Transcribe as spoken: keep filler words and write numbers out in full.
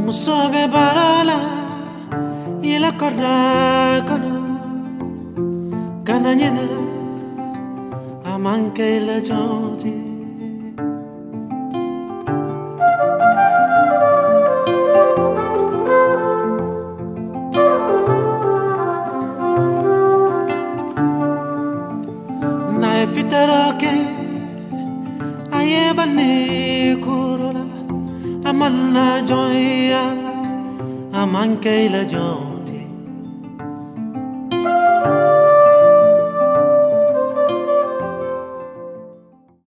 Musobe barala ila korda kono kananyena amanke la joti na fitaroke ayebane kurola amanna joya amanke la joti